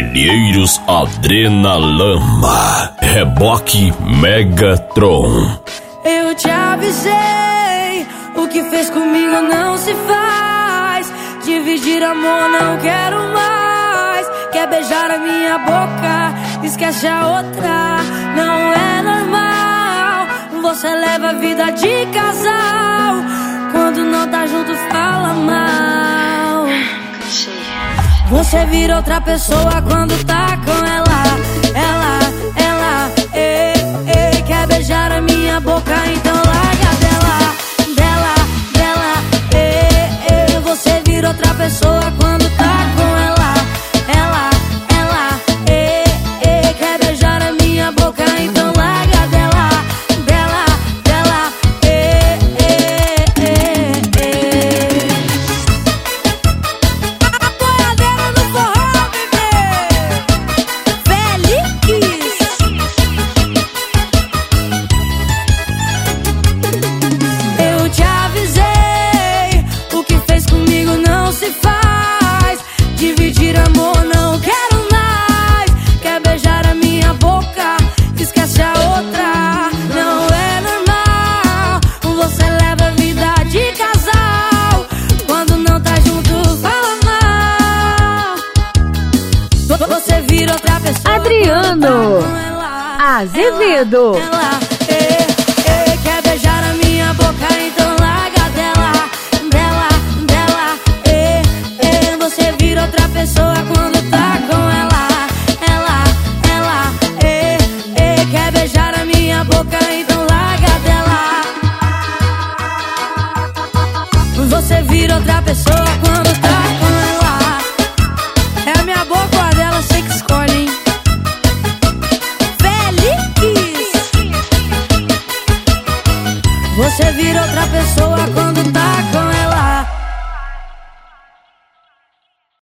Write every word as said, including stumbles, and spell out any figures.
Cavalheiros Adrenalama, Reboque Megatron. Eu te avisei, o que fez comigo não se faz. Dividir amor não quero mais. Quer beijar a minha boca, esquece a outra. Não é normal, você leva a vida de casal. Quando não tá junto fala mal. Você vira outra pessoa quando tá com ela. Ela, ela, ei, ei. Quer beijar a minha boca, então larga dela. Dela, dela, ei, ei. Você vira outra pessoa quando tá com ela. Ela, ela, ei, ei. Quer beijar a minha boca, então larga dela. Dela, dela, ei, ei, ei, ei. Apoiadeira no forró, bebê. Feliz. Eu te avisei, o que fez comigo não se faz. Dividir amor não quero mais. Quer beijar a minha boca, esquece a outra. Não é normal, você leva a vida de casal. Quando não tá junto fala mal. Você vira outra pessoa. Adriano quando tá com ela. Azevedo. Ela, eh, eh, quer beijar a minha boca, então larga dela. Dela, dela, eh, eh. Você vira outra pessoa quando tá com ela. Ela, ela, eh, eh. Quer beijar a minha boca, então larga dela. Você vira outra pessoa quando tá com ela. É a minha boca ou a dela, sei que escolhe, hein? Feliz. Você vira outra pessoa quando tá com ela.